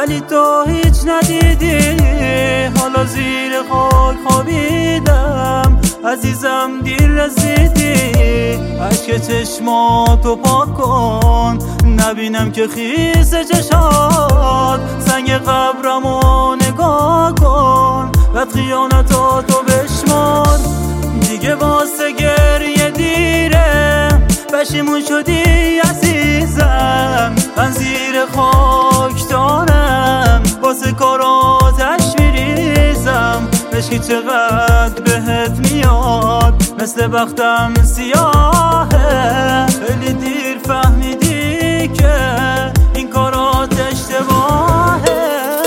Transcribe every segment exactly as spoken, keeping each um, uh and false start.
ولی تو هیچ ندیدی. حالا زیر خاک خوابیدم عزیزم، دیر رسیدی. اشک چشماتو پاک کن نبینم که خیس چشات. سنگ قبرمو نگاه کن و خیانتاتو بشمار. دیگه واسه گریه دیره، پشیمون شدی عزیزم. من زیر خاک دارم واسه کاراتش میریزم. عشقی چقدر بهت میاد مثل بختم سیاهه. خیلی دیر فهمیدی که این کارات اشتباهه.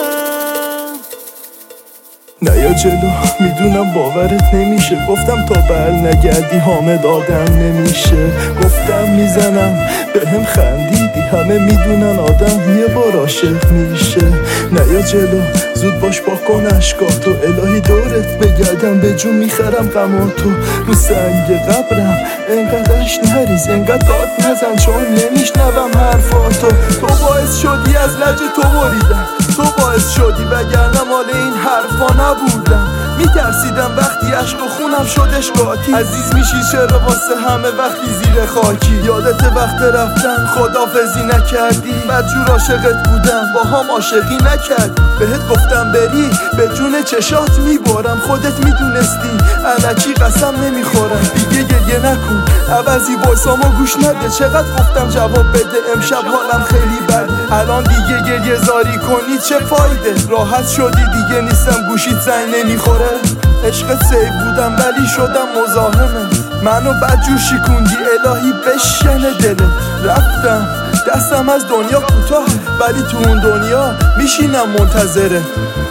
نیا جلو میدونم باورت نمیشه، گفتم تا بر نگردی حامد آدم نمیشه. گفتم میزنم به هم خندیدی، همه میدونن آدم یه بار عاشق میشه. نیا جلو زود باش پاک کن اشکاتو، الهی دورت بگردم به جون میخرم غماتو. رو سنگ قبرم انقدرش نریز، انقدر داد نزن چون نمیشنوم حرفاتو. تو باعث شدی از لج تو بریدم، تو باعث شدی وگرنه مال این حرفا نبودم. میترسیدم وقتی عشق و خونم شدش قاطی. عزیز میشی چرا واسه همه وقتی زیر خاکی. یادت وقت رفتن خدافزی نکردی، بدجور عاشقت بودم با هم عاشقی نکردی. بهت گفتم بری به جون چشات میبارم، خودت میدونستی الکی قسم نمیخورم. دیگه گریه نکن عوضی وایسامو گوش نده، چقدر گفتم جواب بده امشب حالم خیلی بد. الان دیگه گریه زاری کنی چه فایده، راحت شدی دیگه نیستم گوشیت زنگ نمیخوره. عشقت سیب بودم ولی شدم مزاحمه، منو بدجور شکوندی الهی بشکنه دلت. رفتم دستم از دنیا کوتاه ولی تو اون دنیا میشینم منتظره.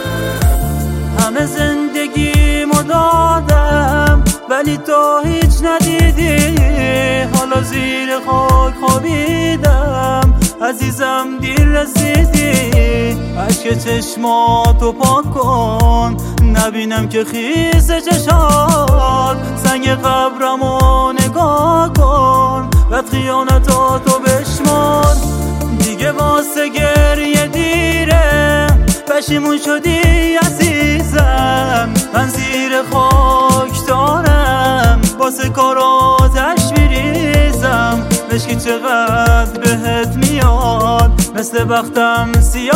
همه زندگیمو دادم ولی تو هیچ ندیدی. حالا زیر خاک خوابیدم عزیزم، دیر رسیدی. اشک چشماتو پاک کن نبینم که خیس چشات. سنگ قبرمو نگاه کن و خیانتاتو بشمار. دیگه واسه گریه دیره، پشیمون شدی عزیزم. من زیر خاک دارم واسه کاراتش میریزم. عشقی چقدر بهت میاد مثل بختم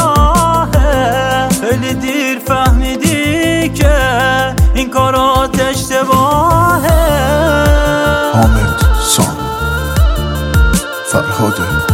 سیاهه. خیلی دیر فهمیدی که این کارات اشتباهه. حامد سام، فرهاد